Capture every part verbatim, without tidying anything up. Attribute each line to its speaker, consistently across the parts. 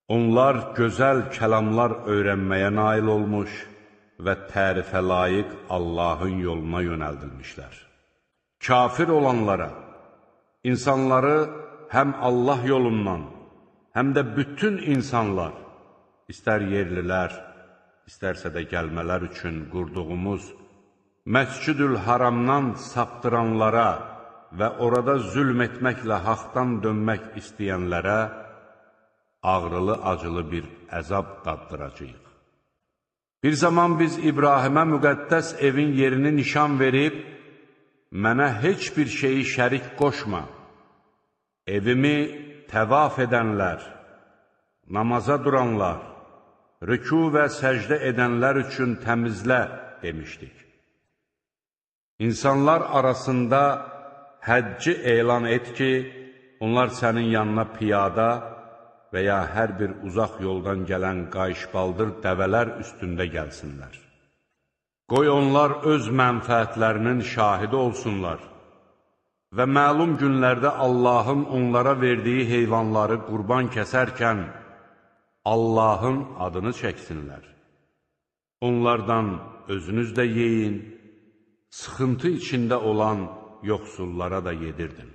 Speaker 1: Onlar gözəl kəlamlar öyrənməyə nail olmuş və tərifə layiq Allahın yoluna yönəldilmişlər. Kafir olanlara, insanları həm Allah yolundan, həm də bütün insanlar, istər yerlilər, istərsə də gəlmələr üçün qurduğumuz Məscid-ül Haramdan saptıranlara və orada zülm etməklə haqdan dönmək istəyənlərə ağrılı-acılı bir əzab daddıracağıq. Bir zaman biz İbrahimə müqəddəs evin yerini nişan verib, mənə heç bir şeyi şərik qoşma, evimi təvaf edənlər, namaza duranlar, rüku və səcdə edənlər üçün təmizlə demişdik. İnsanlar arasında həcci elan et ki, onlar sənin yanına piyada və ya hər bir uzaq yoldan gələn qayışbaldır dəvələr üstündə gəlsinlər. Qoy onlar öz mənfəətlərinin şahidi olsunlar və məlum günlərdə Allahın onlara verdiyi heyvanları qurban kəsərkən Allahın adını çəksinlər. Onlardan özünüz də yeyin, sıxıntı içində olan yoxsullara da yedirdin.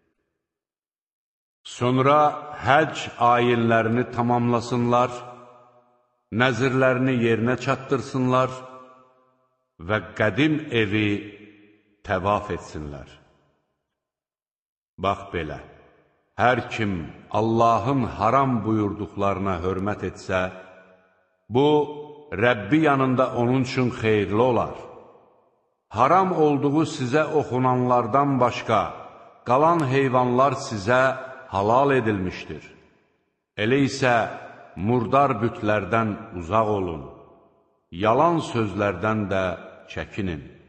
Speaker 1: Sonra həcc ayinlərini tamamlasınlar, nəzirlərini yerinə çatdırsınlar və qədim evi təvaf etsinlər. Bax belə, hər kim Allahın haram buyurduqlarına hörmət etsə, bu, Rəbbi yanında onun üçün xeyirli olar. Haram olduğu sizə oxunanlardan başqa, qalan heyvanlar sizə halal edilmişdir. Elə isə murdar bütlərdən uzaq olun, yalan sözlərdən də çəkinin.